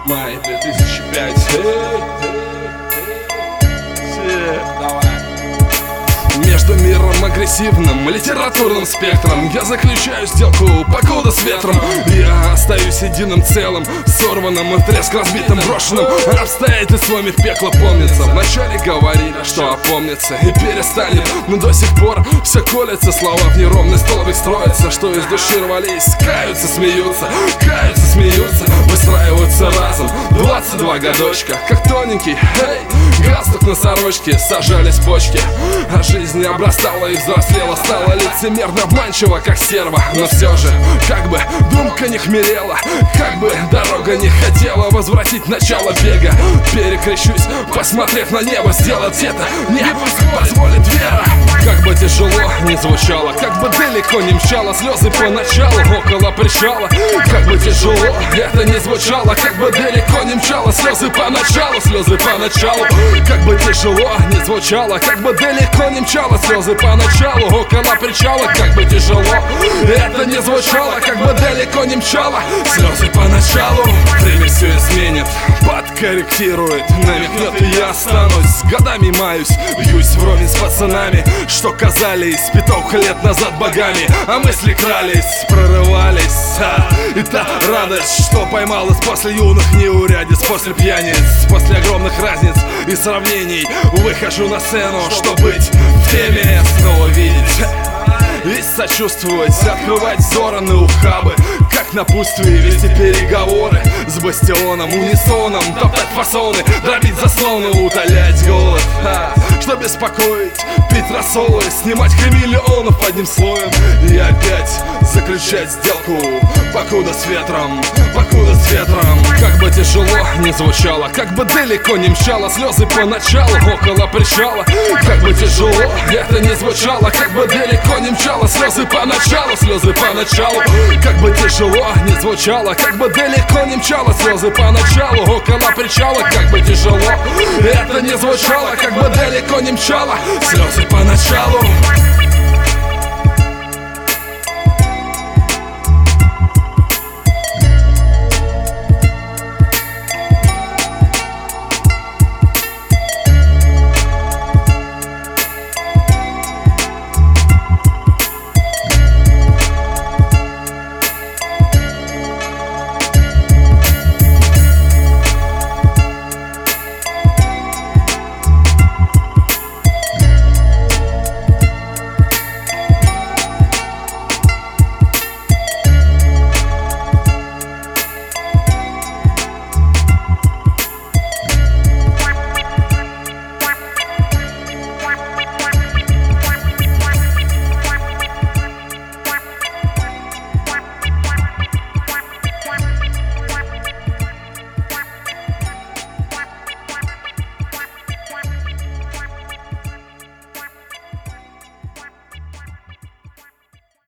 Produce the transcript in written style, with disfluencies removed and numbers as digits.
Май 2005. Давай. Между миром агрессивным, литературным спектром я заключаю сделку, покуда с ветром. Я остаюсь единым целым, сорванным, втреск разбитым, брошенным. Обстоятельствами в пекло помнится. Вначале говорили, что опомнится и перестанет, но до сих пор все колется. Слова в неровный столбик строятся, что из души рвались. Каются, смеются, выстраиваются разом 22 годочка, как тоненький, галстук на сорочке. Сажались почки, а жизнь обрастала и взрослела, стала лицемерно обманчива, как серва. Но все же, как бы думка не хмелела, как бы дорога не хотела возвратить начало бега. Перекрещусь, посмотрев на небо, сделать это не позволит вера. Как бы тяжело не звучало, как бы далеко не мчало, слезы поначалу около причала. Как бы тяжело это не звучало, как бы далеко не мчало, слезы поначалу. Как бы тяжело не звучало, как бы далеко не мчало, слезы поначалу около причала. Как бы тяжело это не звучало, как бы далеко не мчало, слезы поначалу. Время все изменит, подкорректирует, намекнет, и я останусь. С годами маюсь, бьюсь вровень с пацанами, что казались пяток лет назад богами. А мысли крались, прорывались, и та радость, что поймалась после юных неурядиц, после пьяниц, после огромных разниц и сравнений. Выхожу на сцену, чтоб быть в теме, снова видеть и сочувствовать, открывать стороны ухабы, как напутствие, вести переговоры с бастионом, унисоном, топтать фасоны, дробить заслоны, утолять голод, что беспокоить, пить рассолы, снимать хамелеонов одним слоем и опять заключать сделку, покуда с ветром. Как бы тяжело не звучало, как бы далеко не мчало, слезы поначалу около причала. Как бы тяжело это не звучало, как бы далеко не мчало, слезы поначалу. Как бы тяжело не звучало, как бы далеко не мчало, слезы поначалу около причала. Как бы тяжело это не звучало, как бы далеко не мчало, слезы поначалу.